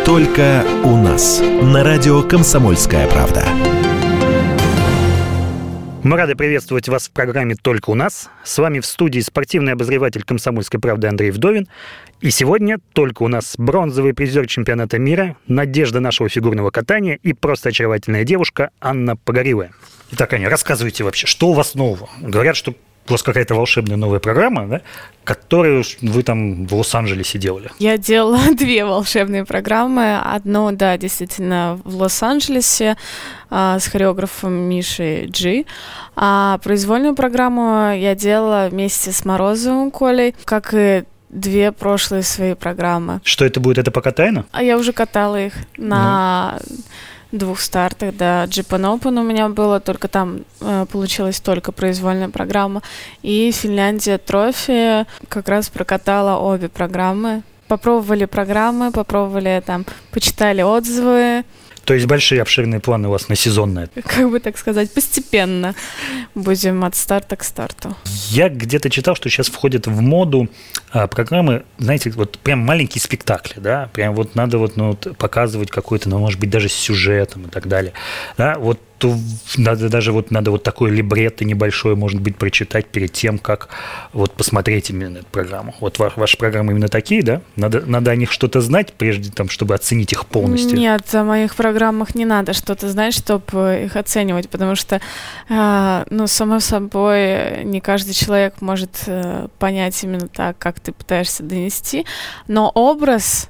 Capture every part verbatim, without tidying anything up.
Только у нас. На радио «Комсомольская правда». Мы рады приветствовать вас в программе «Только у нас». С вами в студии спортивный обозреватель «Комсомольской правды» Андрей Вдовин. И сегодня только у нас бронзовый призер чемпионата мира, надежда нашего фигурного катания и просто очаровательная девушка Анна Погорелая. Итак, Аня, рассказывайте вообще, что у вас нового? Говорят, что у вас какая-то волшебная новая программа, да, которую вы там в Лос-Анджелесе делали. Я делала две волшебные программы. Одну, да, действительно, в Лос-Анджелесе а, с хореографом Мишей Джи. А произвольную программу я делала вместе с Морозовым Колей, как и две прошлые свои программы. Что это будет? Это пока тайна? А я уже катала их на... Ну. двух стартах, да, Japan Open у меня было, только там э, получилась только произвольная программа, и Финляндия Трофи как раз прокатала обе программы, попробовали программы, попробовали там, почитали отзывы. То есть большие обширные планы у вас на сезон на это? Как бы так сказать, постепенно будем от старта к старту. Я где-то читал, что сейчас входят в моду а, программы, знаете, вот прям маленькие спектакли, да, прям вот надо вот, ну, вот показывать какой-то, ну, может быть, даже с сюжетом и так далее, да, вот то надо даже вот надо вот такое либретто небольшое, может быть, прочитать перед тем, как вот посмотреть именно эту программу. Вот ваши программы именно такие, да? Надо, надо о них что-то знать, прежде там, чтобы оценить их полностью? Нет, о моих программах не надо что-то знать, чтобы их оценивать, потому что, э, ну, само собой, не каждый человек может э, понять именно так, как ты пытаешься донести, но образ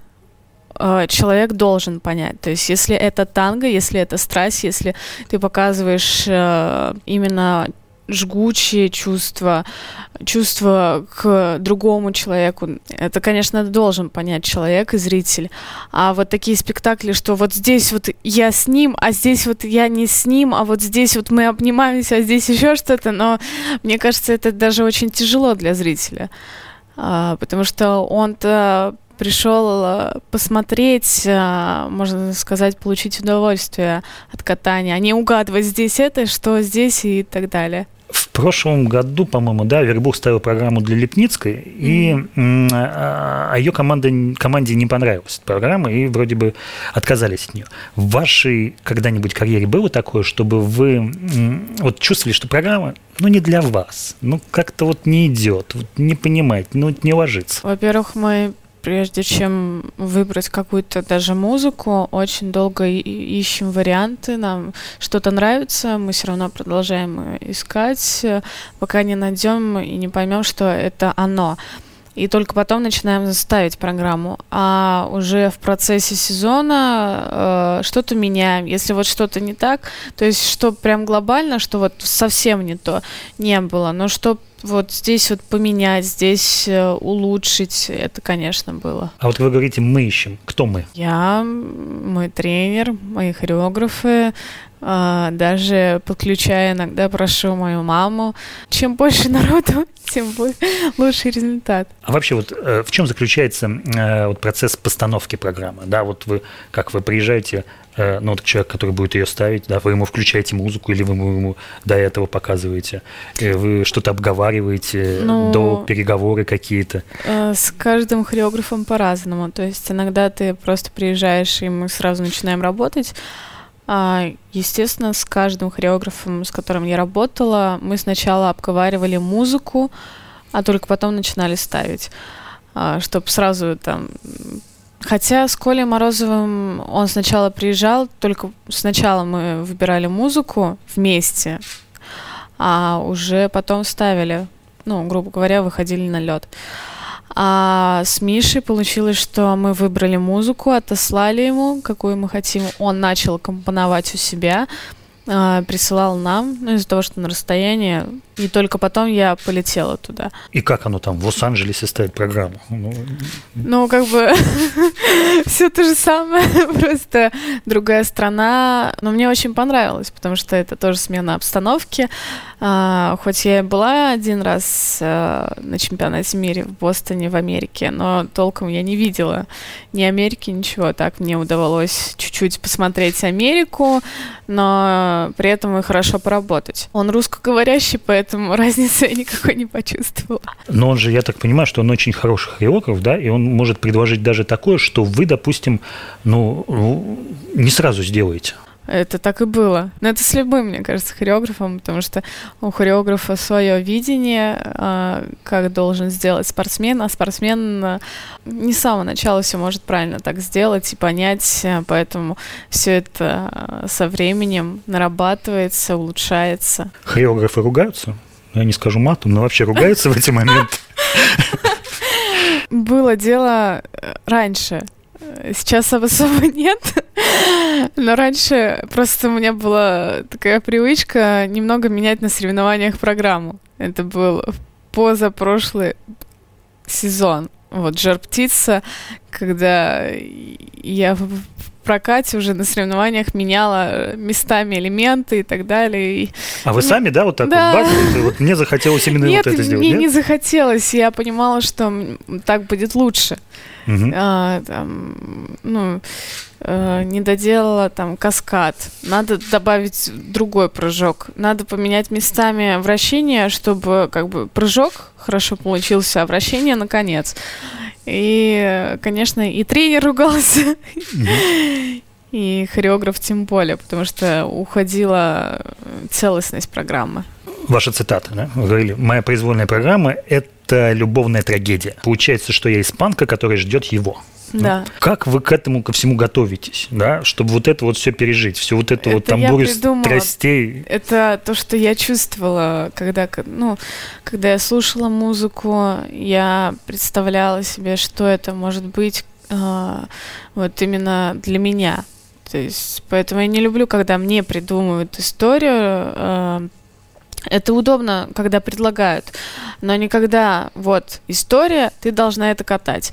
человек должен понять. То есть, если это танго, если это страсть, если ты показываешь э, именно жгучие чувства, чувства к другому человеку, это, конечно, должен понять человек и зритель. А вот такие спектакли, что вот здесь вот я с ним, а здесь вот я не с ним, а вот здесь вот мы обнимаемся, а здесь еще что-то, но мне кажется, это даже очень тяжело для зрителя, а, потому что он-то пришел посмотреть, можно сказать, получить удовольствие от катания, а не угадывать здесь это, что здесь и так далее. В прошлом году, по-моему, да, Вербух ставил программу для Липницкой, mm-hmm. и а, ее команде, команде не понравилась эта программа, и вроде бы отказались от нее. В вашей когда-нибудь карьере было такое, чтобы вы вот чувствовали, что программа, ну, не для вас, ну, как-то вот не идет, вот не понимаете, ну, не ложится? Во-первых, мы прежде чем выбрать какую-то даже музыку, очень долго ищем варианты, нам что-то нравится, мы все равно продолжаем искать, пока не найдем и не поймем, что это оно. И только потом начинаем ставить программу. А уже в процессе сезона э, что-то меняем. Если вот что-то не так, то есть что прям глобально, что вот совсем не то, не было. Но что вот здесь вот поменять, здесь э, улучшить, это, конечно, было. А вот вы говорите, мы ищем. Кто мы? Я, мой тренер, мои хореографы, э, даже подключая иногда, прошу мою маму. Чем больше народу, тем лучший результат. А вообще вот э, в чем заключается э, вот процесс постановки программы? Да, вот вы, как вы приезжаете, э, ну, вот человек, который будет ее ставить, да, вы ему включаете музыку или вы ему до этого показываете, э, вы что-то обговариваете, ну, до переговоры какие-то? Э, с каждым хореографом по-разному. То есть иногда ты просто приезжаешь, и мы сразу начинаем работать. Естественно, с каждым хореографом, с которым я работала, мы сначала обговаривали музыку, а только потом начинали ставить, чтобы сразу там... Хотя с Колей Морозовым он сначала приезжал, только сначала мы выбирали музыку вместе, а уже потом ставили, ну, грубо говоря, выходили на лед. А с Мишей получилось, что мы выбрали музыку, отослали ему, какую мы хотим. Он начал компоновать у себя, э, присылал нам, ну, из-за того, что на расстоянии. И только потом я полетела туда. И как оно там в Лос-Анджелесе ставит программу? Ну, ну как бы все то же самое, просто другая страна. Но мне очень понравилось, потому что это тоже смена обстановки. А, хоть я и была один раз а, на чемпионате мира в Бостоне, в Америке, но толком я не видела ни Америки, ничего. Так мне удавалось чуть-чуть посмотреть Америку, но при этом и хорошо поработать. Он русскоговорящий, поэтому поэтому разницы я никакой не почувствовала. Но он же, я так понимаю, что он очень хороший хореограф, да, и он может предложить даже такое, что вы, допустим, ну, не сразу сделаете. Это так и было. Но это с любым, мне кажется, хореографом, потому что у хореографа свое видение, как должен сделать спортсмен, а спортсмен не с самого начала все может правильно так сделать и понять, поэтому все это со временем нарабатывается, улучшается. Хореографы ругаются? Я не скажу матом, но вообще ругаются в эти моменты? Было дело раньше. Сейчас особо нет, но раньше просто у меня была такая привычка немного менять на соревнованиях программу. Это был позапрошлый сезон. Вот «Жар-птица», когда я в прокате уже на соревнованиях меняла местами элементы и так далее. И... А вы сами, да, вот так да. вот базовые? Вот мне захотелось именно нет, вот это сделать, мне нет? не захотелось. Я понимала, что так будет лучше. Угу. А, там, ну, э, не доделала там каскад. Надо добавить другой прыжок. Надо поменять местами вращения, чтобы как бы прыжок хорошо получился, а вращение наконец. И, конечно, и тренер ругался, mm-hmm. и хореограф тем более, потому что уходила целостность программы. Ваша цитата, да? Вы говорили, моя произвольная программа – это любовная трагедия. Получается, что я испанка, которая ждет его. Да. Ну, как вы к этому ко всему готовитесь, да, чтобы вот это вот все пережить, всю вот эту это вот там бурю страстей? Это то, что я чувствовала, когда, ну, когда я слушала музыку, я представляла себе, что это может быть э, вот именно для меня. То есть, поэтому я не люблю, когда мне придумывают историю. Э, Это удобно, когда предлагают, но не когда вот история, ты должна это катать.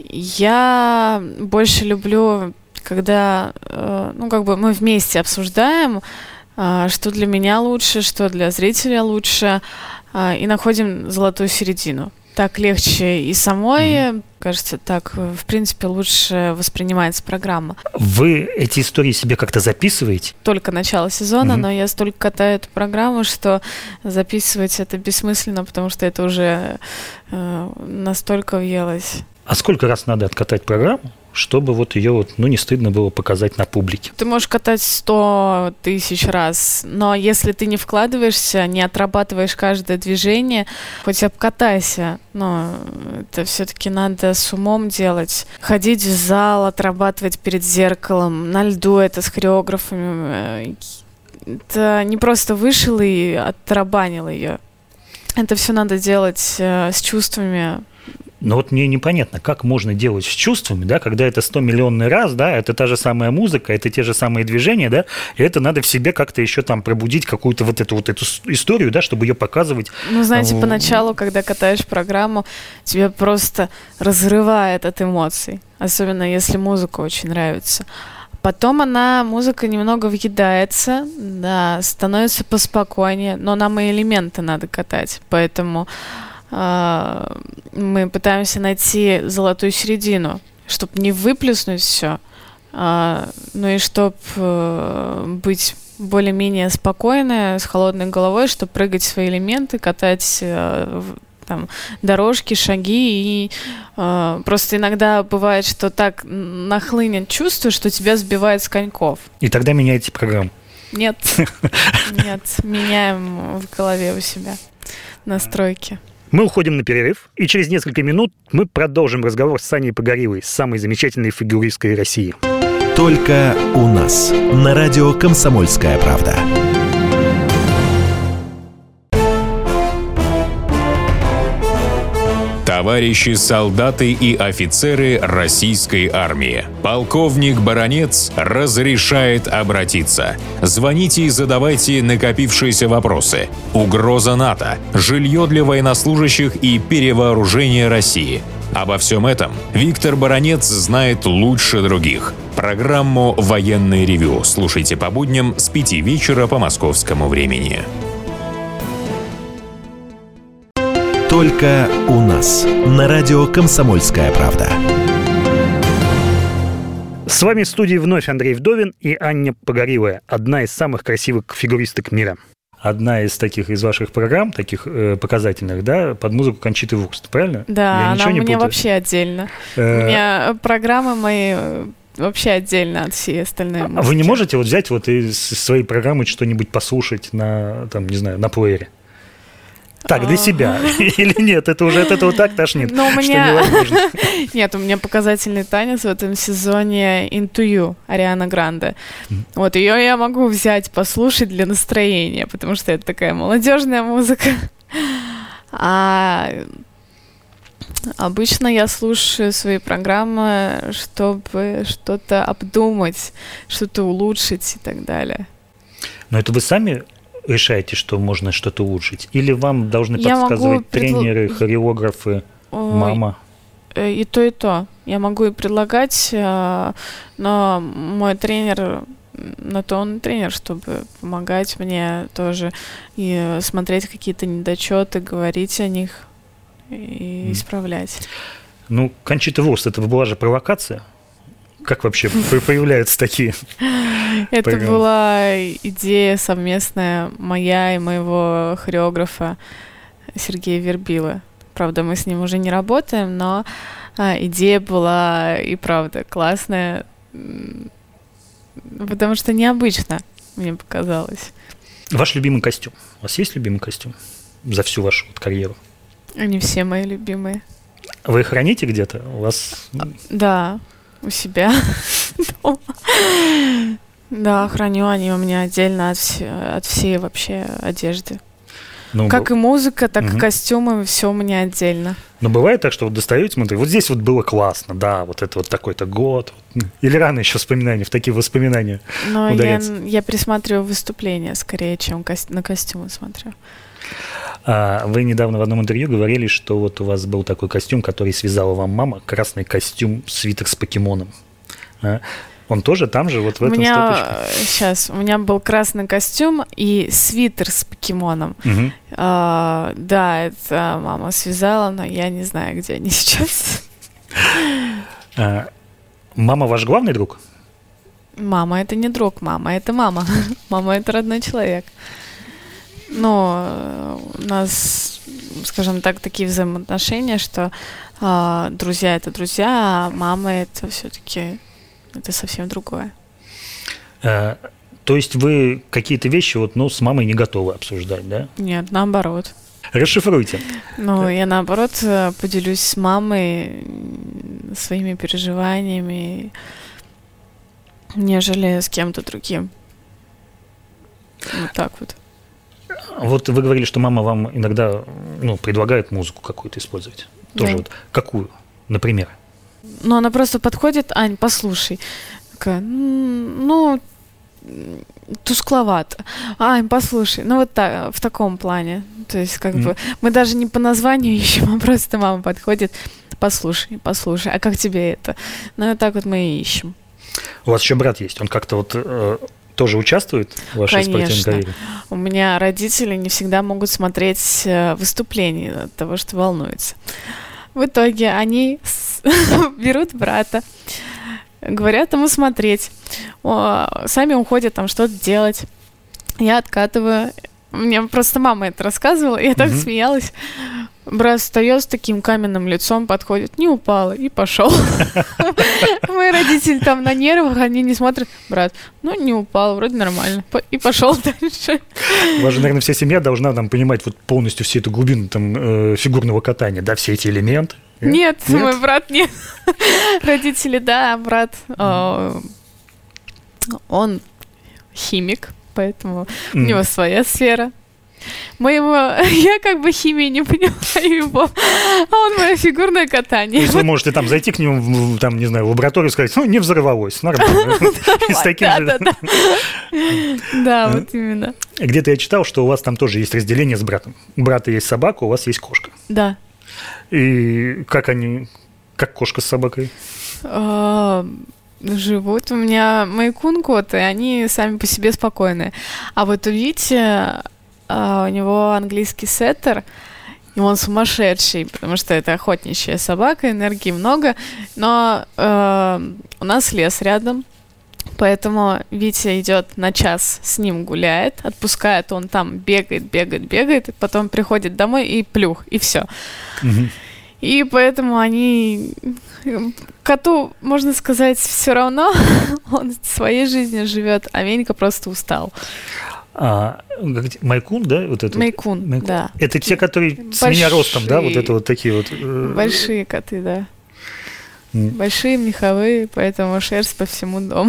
Я больше люблю, когда, э, ну, как бы мы вместе обсуждаем, э, что для меня лучше, что для зрителя лучше, э, и находим золотую середину. Так легче и самой, mm-hmm. кажется, так, в принципе, лучше воспринимается программа. Вы эти истории себе как-то записываете? Только начало сезона, mm-hmm. но я столько катаю эту программу, что записывать это бессмысленно, потому что это уже э, настолько въелось. А сколько раз надо откатать программу, чтобы вот ее вот, ну, не стыдно было показать на публике? Ты можешь катать сто тысяч раз, но если ты не вкладываешься, не отрабатываешь каждое движение, хоть обкатайся, но это все-таки надо с умом делать. Ходить в зал, отрабатывать перед зеркалом, на льду это с хореографами. Это не просто вышел и оттарабанил ее. Это все надо делать э, с чувствами. Но вот мне непонятно, как можно делать с чувствами, да, когда это сто миллионный раз, да, это та же самая музыка, это те же самые движения, да, и это надо в себе как-то еще там пробудить какую-то вот эту вот эту историю, да, чтобы ее показывать. Ну, знаете, поначалу, когда катаешь программу, тебя просто разрывает от эмоций, особенно если музыка очень нравится. Потом она, музыка немного въедается, да, становится поспокойнее, но нам и элементы надо катать, поэтому э, мы пытаемся найти золотую середину, чтобы не выплеснуть все, э, ну и чтобы э, быть более-менее спокойной, с холодной головой, чтобы прыгать свои элементы, катать э, там дорожки, шаги, и э, просто иногда бывает, что так нахлынет чувство, что тебя сбивает с коньков. И тогда меняете программу? Нет, нет, меняем в голове у себя настройки. Мы уходим на перерыв, и через несколько минут мы продолжим разговор с Саней Погорилой, самой замечательной фигуристкой России. Только у нас, на радио «Комсомольская правда». Товарищи солдаты и офицеры российской армии. Полковник Баранец разрешает обратиться. Звоните и задавайте накопившиеся вопросы. Угроза НАТО, жилье для военнослужащих и перевооружение России. Обо всем этом Виктор Баранец знает лучше других. Программу «Военное ревю» слушайте по будням с пяти вечера по московскому времени. Только у нас, на радио «Комсомольская правда». С вами в студии вновь Андрей Вдовин и Аня Погорилая, одна из самых красивых фигуристок мира. одна из таких, из ваших программ, таких э, показательных, да, под музыку Кончиты Вурст, правильно? Да, она у меня вообще отдельно. У меня программы мои вообще отдельно от всей остальной музыки. А вы не можете вот взять вот из своей программы что-нибудь послушать на, там, не знаю, на плеере? Так, для себя. Или нет? Это уже от этого так тошнит, Но у что меня... невозможно. Нет, у меня показательный танец в этом сезоне «Into You» Ариана Гранде. Вот ее я могу взять, послушать для настроения, потому что это такая молодежная музыка. А обычно я слушаю свои программы, чтобы что-то обдумать, что-то улучшить и так далее. Но это вы сами решаете, что можно что-то улучшить? Или вам должны Я подсказывать могу предл- тренеры, хореографы, Ой, мама? И то, и то. Я могу и предлагать, но мой тренер, на то он тренер, чтобы помогать мне тоже и смотреть какие-то недочеты, говорить о них и исправлять. Ну, Кончита Вурст, это была же провокация? Как вообще появляются такие Это программы? была идея совместная моя и моего хореографа Сергея Вербилы. Правда, мы с ним уже не работаем, но а, идея была и правда классная, потому что необычно, мне показалось. Ваш любимый костюм? У вас есть любимый костюм за всю вашу вот карьеру? Они все мои любимые. Вы их храните где-то? У вас... Да, у себя дома. Да, храню, они у меня отдельно от, вс- от всей вообще одежды. Ну, Как и музыка, так Мгм. и костюмы, все у меня отдельно. Но бывает так, что вот достаете, смотрите, вот здесь вот было классно, да, вот это вот такой-то год. Или рано еще вспоминания, в такие воспоминания Но я, ударяться. я пересматриваю выступления скорее, чем кос- на костюмы смотрю. А вы недавно в одном интервью говорили, что вот у вас был такой костюм, который связала вам мама, красный костюм, свитер с покемоном. А? Он тоже там же, вот в У этом меня стопочке? сейчас, у меня был красный костюм и свитер с покемоном. Мгм. А, да, это мама связала, но я не знаю, где они сейчас. А, мама ваш главный друг? Мама — это не друг, мама — это мама. Мама — это родной человек. Но э, у нас, скажем так, такие взаимоотношения, что а, друзья — это друзья, а мама — это все-таки это совсем другое. А, то есть вы какие-то вещи вот, ну, с мамой не готовы обсуждать, да? Нет, наоборот. Расшифруйте. Ну, я наоборот э, поделюсь с мамой м, своими переживаниями, нежели с кем-то другим. Вот так вот. Вот вы говорили, что мама вам иногда, ну, предлагает музыку какую-то использовать. Тоже Да. вот какую, например? Ну, она просто подходит: Ань, послушай. Такая, «М, ну, м, тускловато. Ань, послушай. Ну, вот так, в таком плане. То есть, как Мгм. бы, мы даже не по названию ищем, а просто мама подходит: послушай, послушай, а как тебе это? Ну, вот так вот мы и ищем. У вас еще брат есть, он как-то вот э, тоже участвует в вашей спортивной Конечно. карьере? У меня родители не всегда могут смотреть э, выступления от того, что волнуются. В итоге они с- берут брата, говорят ему смотреть, О, сами уходят там что-то делать. Я откатываю. Мне просто мама это рассказывала, и я так Мгм. смеялась. Брат встает с таким каменным лицом, подходит, не упала, и пошел. Мои родители там на нервах, они не смотрят. Брат, ну не упал, вроде нормально. По- И пошел дальше. У вас же, наверное, вся семья должна там понимать вот полностью всю эту глубину там, э, фигурного катания, да, все эти элементы. Нет, Нет? мой брат нет. Родители, да, а брат, э, он химик, поэтому у М. него своя сфера. Мы его, я как бы химии не понимаю его, а он мое фигурное То катание. есть вы можете там зайти к нему, в, там, не знаю, в лабораторию и сказать, ну, не взорвалось, нормально. И с таким Да, же- да, да. Да, вот именно. Где-то я читал, что у вас там тоже есть разделение с братом. У брата есть собака, у вас есть кошка. Да. И как они, как кошка с собакой? А, Живут у меня мои кун-коты, они сами по себе спокойные. А вот у Вити, а, у него английский сеттер, и он сумасшедший, потому что это охотничья собака, энергии много. Но э, у нас лес рядом, Поэтому Витя идет на час с ним гуляет, отпускает, он там бегает, бегает, бегает, и потом приходит домой и плюх, и все. Мгм. И поэтому они... Коту, можно сказать, все равно, он своей жизнью живет, а Венька просто устал. А, как- Майкун, да? Вот это? Майкун, Майкун. да. Это те, которые с меня ростом, да? Вот Большие. это вот такие вот. э, Большие коты, да. М. Большие, меховые, поэтому шерсть по всему дому.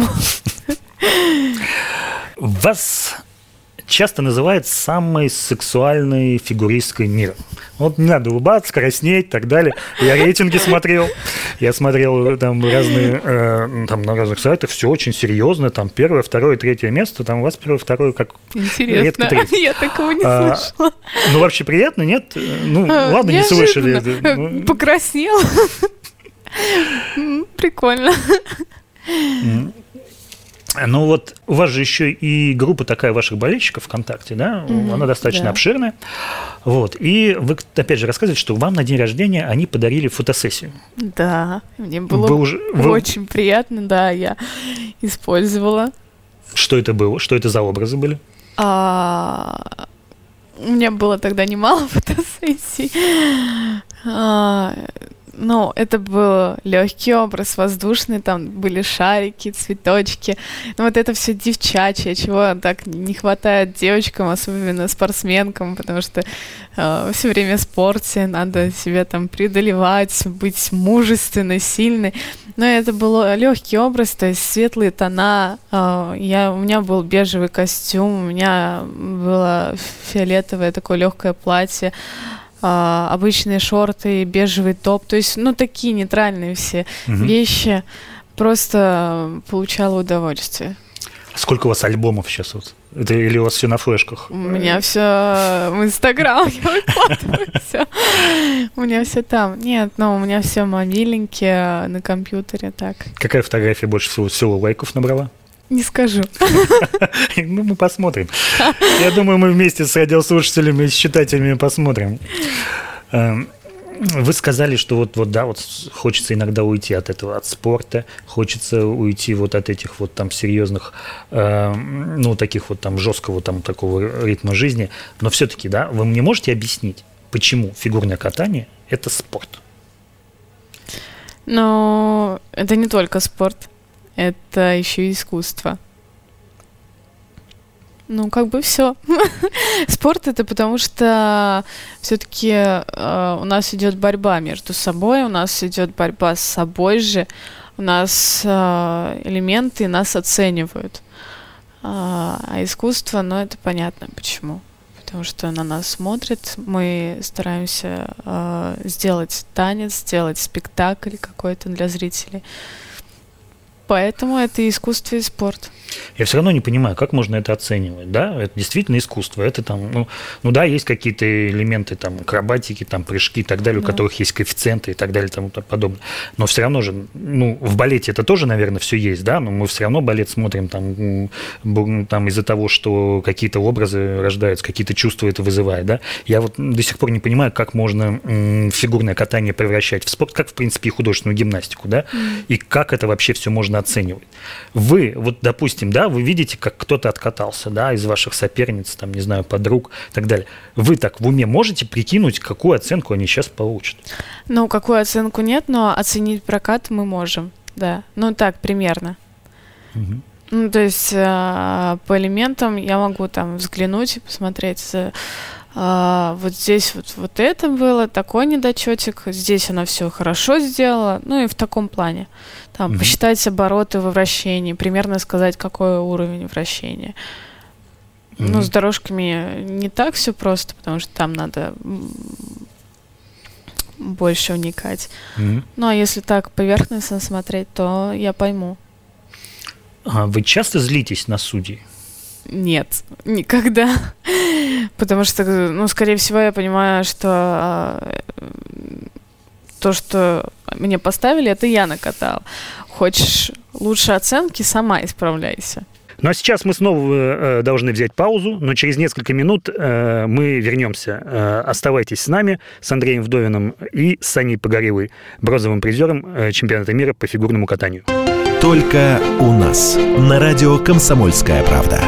Вас часто называют самой сексуальной фигуристкой мира. Вот не надо улыбаться, краснеть и так далее. Я рейтинги смотрел. Я смотрел там разные, э, там на разных сайтах, все очень серьезно. Там первое, второе, третье место. Там у вас первое, второе, как редко Интересно, третье. я такого не А, слышала. Ну, вообще приятно, нет? Ну, А, ладно, не слышали. неожиданно. это. Ну, Покраснела. М, Прикольно. м. Ну вот у вас же еще и группа такая ваших болельщиков ВКонтакте, да? Мгм, Она достаточно да. обширная. Вот. И вы, опять же, рассказываете, что вам на день рождения они подарили фотосессию. Да, мне было Вы уже- вы- очень приятно, да, я использовала. Что это было? Что это за образы были? А, У меня было тогда немало фотосессий. А, Ну, это был легкий образ, воздушный, там были шарики, цветочки. Ну, вот это все девчачье, чего так не хватает девочкам, особенно спортсменкам, потому что все время в спорте надо себя там преодолевать, быть мужественной, сильной. Но это был легкий образ, то есть светлые тона. А, я, у меня был бежевый костюм, у меня было фиолетовое такое легкое платье. А, обычные шорты, бежевый топ, то есть, ну, такие нейтральные все Мгм. вещи, просто получала удовольствие. Сколько у вас альбомов сейчас? Вот? Это или у вас все на флешках? У меня все в Инстаграм, я выкладываю все. У меня все там. Нет, ну, у меня все мобиленькие на компьютере, так. Какая фотография больше всего, всего лайков набрала? Не скажу. Ну, мы посмотрим. Я думаю, мы вместе с радиослушателями и с читателями посмотрим. Эм, Вы сказали, что вот, вот, да, вот хочется иногда уйти от этого, от спорта, хочется уйти вот от этих вот там серьезных, э, ну, таких вот там жесткого там такого ритма жизни. Но все-таки, да, вы мне можете объяснить, почему фигурное катание – это спорт? Но это не только спорт, это еще и искусство. Ну, как бы все. Спорт это потому что все-таки э, у нас идет борьба между собой, у нас идет борьба с собой же, у нас э, элементы нас оценивают. А, а искусство, ну, это понятно почему. Потому что на нас смотрят, мы стараемся э, сделать танец, сделать спектакль какой-то для зрителей. Поэтому это и искусство, и спорт. Я все равно не понимаю, как можно это оценивать, да? Это действительно искусство. Это там, ну, ну да, есть какие-то элементы там акробатики, там прыжки и так далее, у Да. которых есть коэффициенты и так далее и тому подобное. Но все равно же, ну, в балете это тоже, наверное, все есть, да? Но мы все равно балет смотрим там, м, бу- там из-за того, что какие-то образы рождаются, какие-то чувства это вызывает, да? Я вот до сих пор не понимаю, как можно м, фигурное катание превращать в спорт, как, в принципе, и художественную гимнастику, да? И как это вообще все можно оценивать. Вы, вот, допустим, да, вы видите, как кто-то откатался, да, из ваших соперниц, там, не знаю, подруг и так далее. Вы так в уме можете прикинуть, какую оценку они сейчас получат? Ну, какую оценку нет, но оценить прокат мы можем, да. Ну, так, примерно. Мгм. Ну, то есть э, по элементам я могу там взглянуть и посмотреть, э, а, вот здесь вот, вот это было, такой недочетик, здесь она все хорошо сделала, ну и в таком плане. Там Мгм. посчитать обороты во вращении, примерно сказать, какой уровень вращения. Ну, Мгм. с дорожками не так все просто, потому что там надо м, больше вникать. Мгм. Ну, а если так поверхностно смотреть, то я пойму. А вы часто злитесь на судей? Нет, никогда. Потому что, ну, скорее всего, я понимаю, что а, то, что мне поставили, это я накатал. Хочешь лучше оценки, сама исправляйся. Ну а сейчас мы снова э, должны взять паузу, но через несколько минут э, мы вернемся. Э, оставайтесь с нами, с Андреем Вдовиным и с Саней Погорелой, бронзовым призером э, чемпионата мира по фигурному катанию. Только у нас. На радио «Комсомольская правда».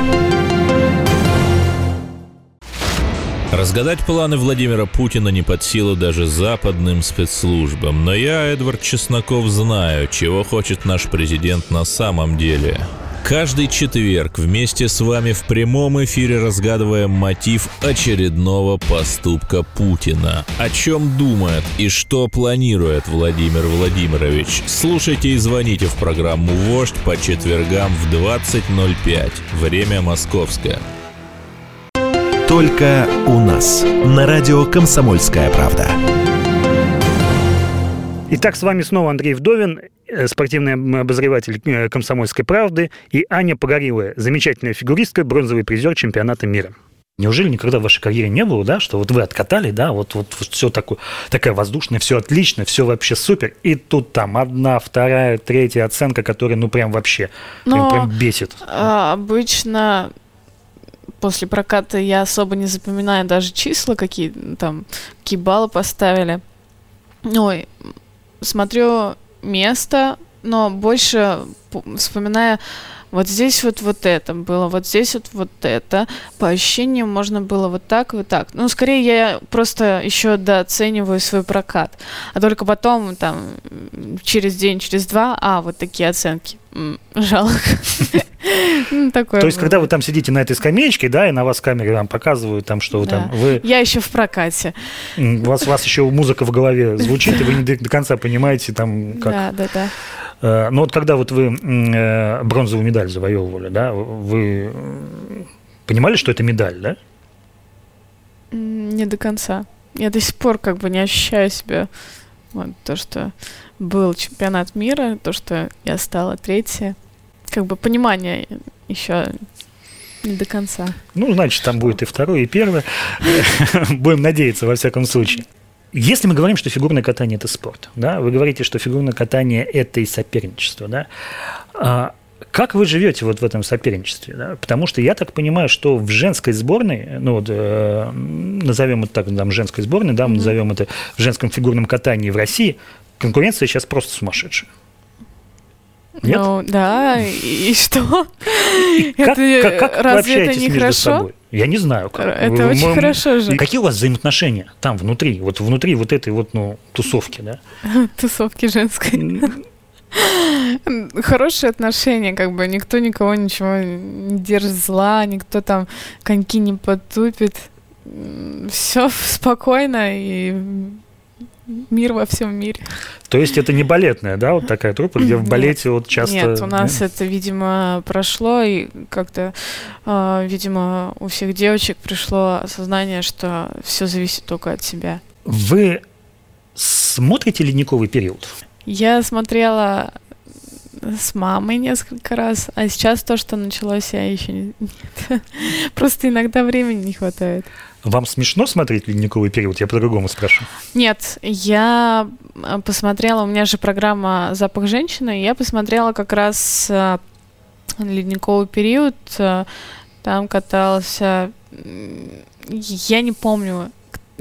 Разгадать планы Владимира Путина не под силу даже западным спецслужбам. Но я, Эдвард Чесноков, знаю, чего хочет наш президент на самом деле. Каждый четверг вместе с вами в прямом эфире разгадываем мотив очередного поступка Путина. О чем думает и что планирует Владимир Владимирович? Слушайте и звоните в программу «Вождь» по четвергам в двадцать ноль пять. Время московское. Только у нас. На радио «Комсомольская правда». Итак, с вами снова Андрей Вдовин, спортивный обозреватель «Комсомольской правды», и Аня Погорелая, замечательная фигуристка, бронзовый призер чемпионата мира. Неужели никогда в вашей карьере не было, да, что вот вы откатали, да, вот, вот, вот все такое, такая воздушная, все отлично, все вообще супер, и тут там одна, вторая, третья оценка, которая, ну, прям вообще, прям, прям бесит. А, обычно... После проката я особо не запоминаю даже числа, какие там, какие баллы поставили. Ой, смотрю место, но больше вспоминаю, вот здесь вот вот это было, вот здесь вот вот это. По ощущениям можно было вот так, вот так. Ну, скорее я просто еще дооцениваю свой прокат. А только потом, там, через день, через два, а, вот такие оценки. Жалко. То есть, когда вы там сидите на этой скамеечке, да, и на вас камеры там показывают, там, что вы там... Вы... Я еще в прокате. У вас, у вас еще музыка в голове звучит, и вы не до, до конца понимаете, там, как... Да, да, да. Но вот когда вот вы бронзовую медаль завоевывали, да, вы понимали, что это медаль, да? Не до конца. Я до сих пор как бы не ощущаю себя... Вот то, что был чемпионат мира, то, что я стала третья. Как бы понимание еще не до конца. Ну, значит, там будет и второе, и первое. Будем надеяться, во всяком случае. Если мы говорим, что фигурное катание – это спорт, да, вы говорите, что фигурное катание – это и соперничество, да, а как вы живете вот в этом соперничестве? Да? Потому что я так понимаю, что в женской сборной, ну вот э, назовем это так, там, женской сборной, да, мы mm-hmm. назовем это в женском фигурном катании в России, конкуренция сейчас просто сумасшедшая. Нет? Ну, да, и, и что? И как, это, как, как разве вы общаетесь это не между хорошо? собой? Я не знаю, как. Это вы, очень мы, хорошо же. Какие у вас взаимоотношения там внутри, вот внутри вот этой вот, ну, тусовки, да? Тусовки женской. Хорошие отношения, как бы никто никого ничего не держит зла, никто там коньки не потупит. Все спокойно и мир во всем мире. То есть это не балетная, да, вот такая труппа, где в балете нет, вот часто... Нет, у нас нет? это, видимо, прошло, и как-то, э, видимо, у всех девочек пришло осознание, что все зависит только от себя. Вы смотрите «Ледниковый период»? Я смотрела с мамой несколько раз, а сейчас то, что началось, я еще не... Нет. Просто иногда времени не хватает. Вам смешно смотреть «Ледниковый период»? Я по-другому спрашиваю. Нет, я посмотрела, у меня же программа «Запах женщины», я посмотрела как раз «Ледниковый период», там катался, я не помню,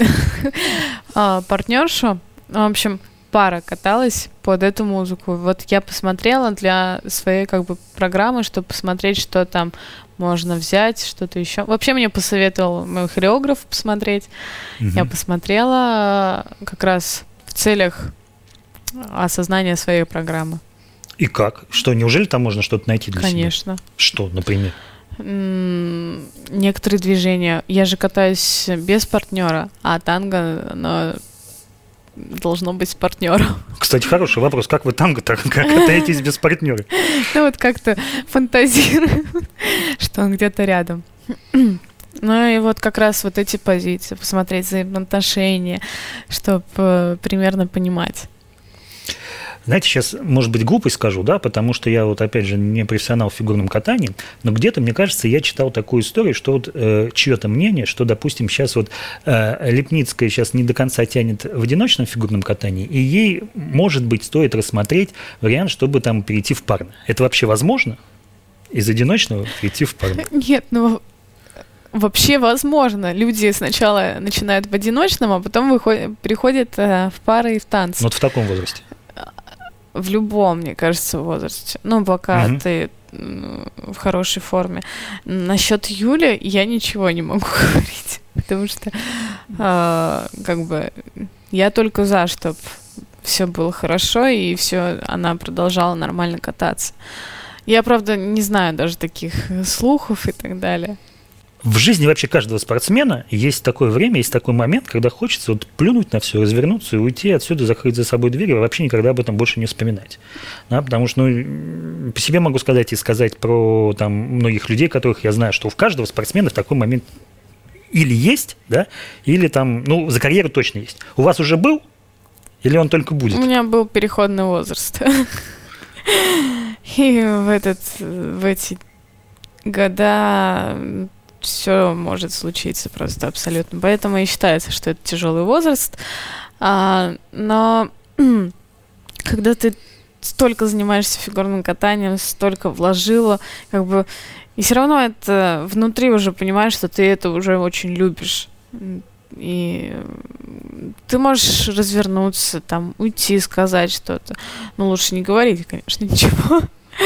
партнершу, в общем, пара каталась под эту музыку. Вот я посмотрела для своей как бы программы, чтобы посмотреть, что там можно взять, что-то еще. Вообще мне посоветовал мой хореограф посмотреть. Угу. Я посмотрела как раз в целях осознания своей программы. И как? Что, неужели там можно что-то найти для Конечно. себя? Что, например? М- некоторые движения. Я же катаюсь без партнера, а танго, оно должно быть с партнером. Кстати, хороший вопрос. Как вы танго так катаетесь без партнера? Ну вот как-то фантазирую, что он где-то рядом. Ну и вот как раз вот эти позиции, посмотреть взаимоотношения, чтобы примерно понимать. Знаете, сейчас, может быть, глупость скажу, да, потому что я вот, опять же, не профессионал в фигурном катании, но где-то, мне кажется, я читал такую историю, что вот э, чье-то мнение, что, допустим, сейчас вот э, Липницкая сейчас не до конца тянет в одиночном фигурном катании, и ей, может быть, стоит рассмотреть вариант, чтобы там перейти в парное. Это вообще возможно? Из одиночного перейти в парное? Нет, ну... Вообще возможно. Люди сначала начинают в одиночном, а потом выходят, переходят э, в пары и в танцы. Вот в таком возрасте? в любом, мне кажется, возрасте. Ну, пока Мгм. ты м, в хорошей форме. Насчет Юли я ничего не могу говорить, потому что а, как бы я только за, чтобы все было хорошо и все, она продолжала нормально кататься. Я, правда, не знаю даже таких э, слухов и так далее. В жизни вообще каждого спортсмена есть такое время, есть такой момент, когда хочется вот плюнуть на все, развернуться и уйти отсюда, закрыть за собой дверь и вообще никогда об этом больше не вспоминать. Да, потому что, ну, по себе могу сказать и сказать про там, многих людей, которых я знаю, что у каждого спортсмена в такой момент или есть, да, или там, ну, за карьеру точно есть. У вас уже был или он только будет? У меня был переходный возраст. И в, этот, в эти года все может случиться просто абсолютно. Поэтому и считается, что это тяжелый возраст. А, но когда ты столько занимаешься фигурным катанием, столько вложила, как бы, и все равно это внутри уже понимаешь, что ты это уже очень любишь. И ты можешь развернуться, там, уйти, сказать что-то. Ну, лучше не говорить, конечно, ничего.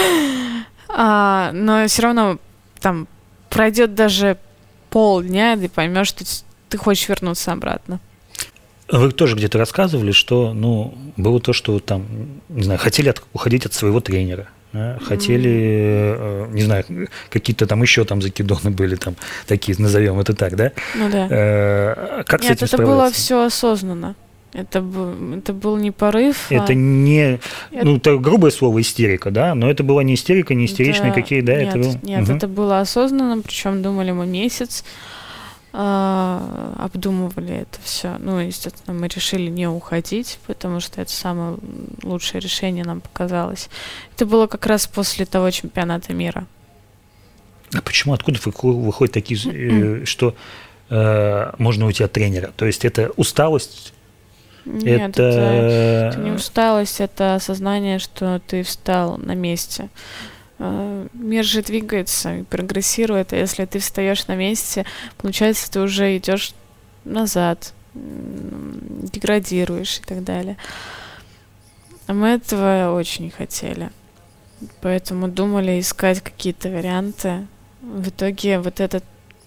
А, но все равно там пройдет даже полдня, и ты поймешь, что ты хочешь вернуться обратно. Вы тоже где-то рассказывали, что, ну, было то, что там, не знаю, хотели от, уходить от своего тренера, да, хотели, mm. э, не знаю, какие-то там еще там закидоны были, там такие, назовем это так, да? Ну да. Э, как Нет, с этим это было все осознанно. Это был, это был не порыв. Это а... не, это... ну, это грубое слово истерика, да, но это была не истерика, не истеричные это... какие, да, нет, это было. Нет, угу. это было осознанно, причем думали мы месяц, а, обдумывали это все. Ну, естественно, мы решили не уходить, потому что это самое лучшее решение нам показалось. Это было как раз после того чемпионата мира. А почему, откуда выходят такие, э, что э, можно уйти от тренера? То есть это усталость? Нет, это... Это, это не усталость, это осознание, что ты встал на месте. Мир же двигается и прогрессирует, а если ты встаешь на месте, получается, ты уже идешь назад, деградируешь и так далее. А мы этого очень хотели. Поэтому думали искать какие-то варианты. В итоге вот эта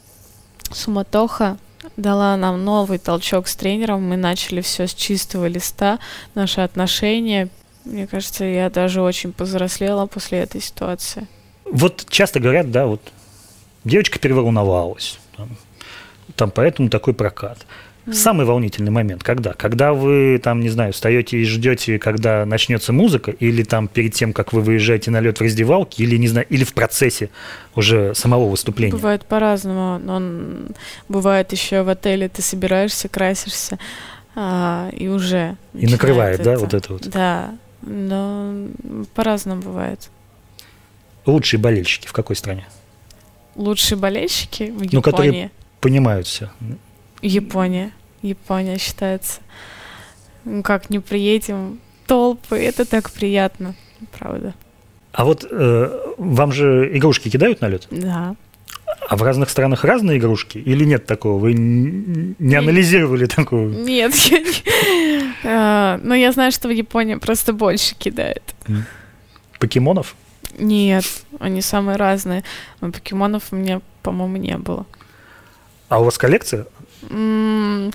суматоха дала нам новый толчок с тренером. Мы начали все с чистого листа, наши отношения. Мне кажется, я даже очень повзрослела после этой ситуации. Вот часто говорят, да, вот девочка переволновалась, там, там поэтому такой прокат. Mm. Самый волнительный момент, когда? Когда вы, там, не знаю, встаете и ждете, когда начнется музыка, или там перед тем, как вы выезжаете на лед в раздевалке, или, не знаю, или в процессе уже самого выступления? Бывает по-разному. Но бывает еще в отеле ты собираешься, красишься, а, и уже И накрывает, это. да, вот это вот? Да, но по-разному бывает. Лучшие болельщики в какой стране? Лучшие болельщики в Японии. Ну, которые понимают все. Япония. Япония считается. Ну, как не приедем, толпы, это так приятно, правда. А вот э, вам же игрушки кидают на лед? Да. А в разных странах разные игрушки? Или нет такого? Вы не анализировали такого? Нет, я не... Но я знаю, что в Японии просто больше кидают. Покемонов? Нет, они самые разные. Но покемонов у меня, по-моему, не было. А у вас коллекция? У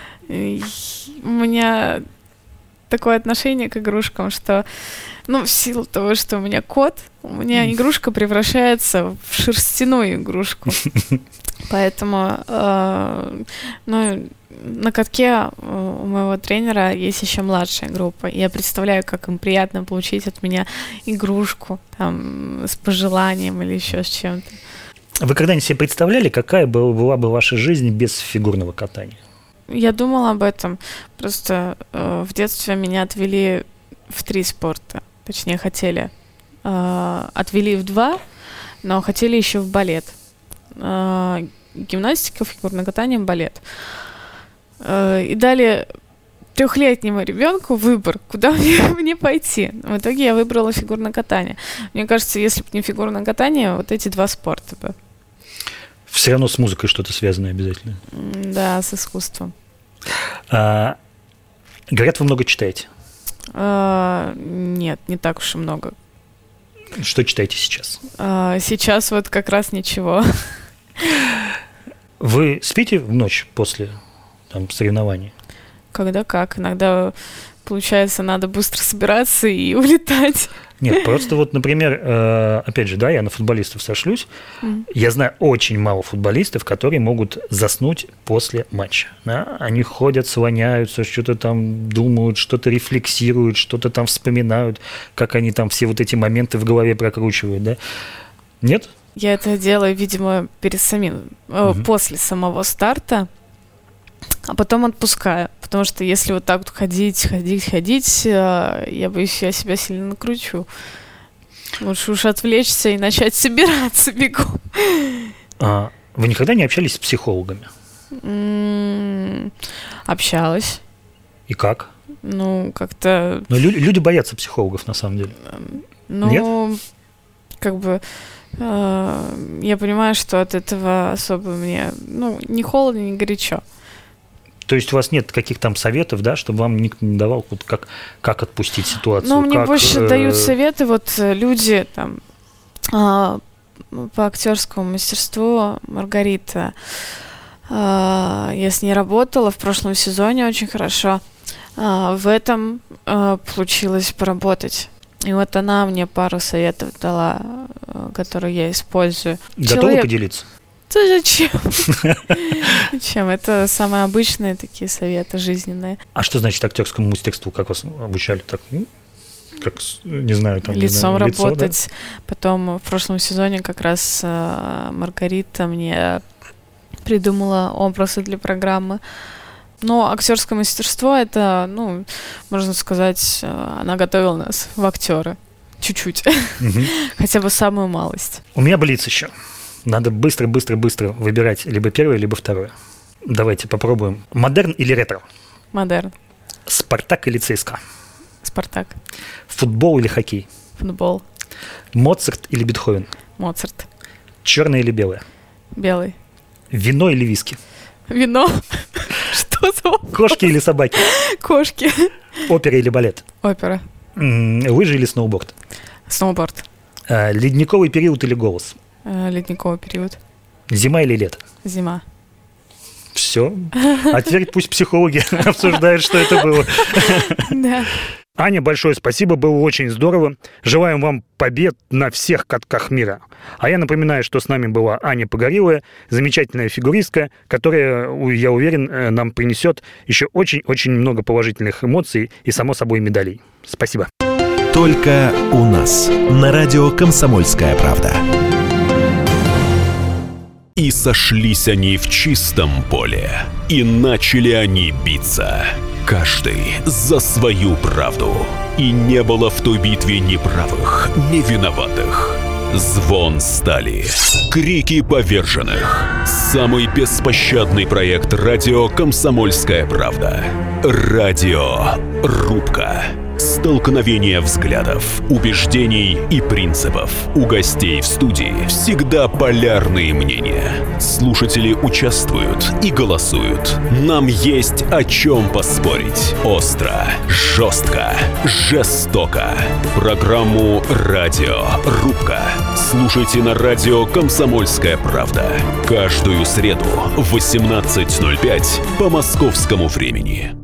меня такое отношение к игрушкам, что, ну, в силу того, что у меня кот, у меня игрушка превращается в шерстяную игрушку. Поэтому, э, ну, на катке у моего тренера есть еще младшая группа. Я представляю, как им приятно получить от меня игрушку там, с пожеланием или еще с чем-то. Вы когда-нибудь себе представляли, какая была бы ваша жизнь без фигурного катания? Я думала об этом. Просто э, в детстве меня отвели в три спорта. Точнее, хотели. Э, отвели в два, но хотели еще в балет. Э, гимнастика, фигурное катание, балет. Э, и дали трехлетнему ребенку выбор, куда мне, мне пойти. В итоге я выбрала фигурное катание. Мне кажется, если бы не фигурное катание, вот эти два спорта бы. Все равно с музыкой что-то связанное обязательно. Да, с искусством. А, говорят, вы много читаете. А, нет, не так уж и много. Что читаете сейчас? А, сейчас вот как раз ничего. Вы спите в ночь после там, соревнований? Когда как. Иногда, получается, надо быстро собираться и улетать. Нет, просто вот, например, э, опять же, да, я на футболистов сошлюсь. Mm. Я знаю очень мало футболистов, которые могут заснуть после матча. Да? Они ходят, слоняются, что-то там думают, что-то рефлексируют, что-то там вспоминают, как они там все вот эти моменты в голове прокручивают, да? Нет? Я это делаю, видимо, перед самим, mm-hmm. после самого старта, а потом отпускаю. Потому что если вот так вот ходить, ходить, ходить, я боюсь, я себя сильно накручу. Лучше уж отвлечься и начать собираться бегом. А вы никогда не общались с психологами? М-м- общалась. И как? Ну, как-то... Но лю- люди боятся психологов, на самом деле. Ну, нет? Как бы... Э- я понимаю, что от этого особо мне... Ну, ни холодно, ни горячо. То есть у вас нет каких там советов, да, чтобы вам никто не давал, вот как, как отпустить ситуацию? Ну, мне как, больше э... дают советы вот люди там а, по актерскому мастерству. Маргарита, а, я с ней работала в прошлом сезоне очень хорошо. А, в этом а, получилось поработать. И вот она мне пару советов дала, которые я использую. Готовы Человек... поделиться? Да зачем? Зачем? Это самые обычные такие советы жизненные. А что значит актерскому мастерству? Как вас обучали? Так, как, не знаю, там... Лицом не знаю, работать. Лицо, да? Потом в прошлом сезоне как раз э, Маргарита мне придумала образы для программы. Но актерское мастерство, это, ну, можно сказать, э, она готовила нас в актеры. Чуть-чуть. Угу. Хотя бы самую малость. У меня блиц еще. Надо быстро-быстро-быстро выбирать либо первое, либо второе. Давайте попробуем. Модерн или ретро? Модерн. Спартак или ЦСКА? Спартак. Футбол или хоккей? Футбол. Моцарт или Бетховен? Моцарт. Черное или белое? Белый. Вино или виски? Вино. Что за вопрос? Кошки или собаки? Кошки. Опера или балет? Опера. Лыжи или сноуборд? Сноуборд. Ледниковый период или голос? Ледниковый период. Зима или лето? Зима. Все. А теперь пусть психологи обсуждают, что это было. Да. Аня, большое спасибо, было очень здорово. Желаем вам побед на всех катках мира. А я напоминаю, что с нами была Аня Погорелая, замечательная фигуристка, которая, я уверен, нам принесет еще очень-очень много положительных эмоций и, само собой, медалей. Спасибо. Только у нас. На радио «Комсомольская правда». И сошлись они в чистом поле, и начали они биться, каждый за свою правду. И не было в той битве ни правых, ни виноватых. Звон стали, крики поверженных. Самый беспощадный проект радио «Комсомольская правда». Радиорубка. Столкновение взглядов, убеждений и принципов. У гостей в студии всегда полярные мнения. Слушатели участвуют и голосуют. Нам есть о чем поспорить. Остро, жестко, жестоко. Программу «Радиорубка» слушайте на радио «Комсомольская правда». Каждую среду в восемнадцать ноль пять по московскому времени.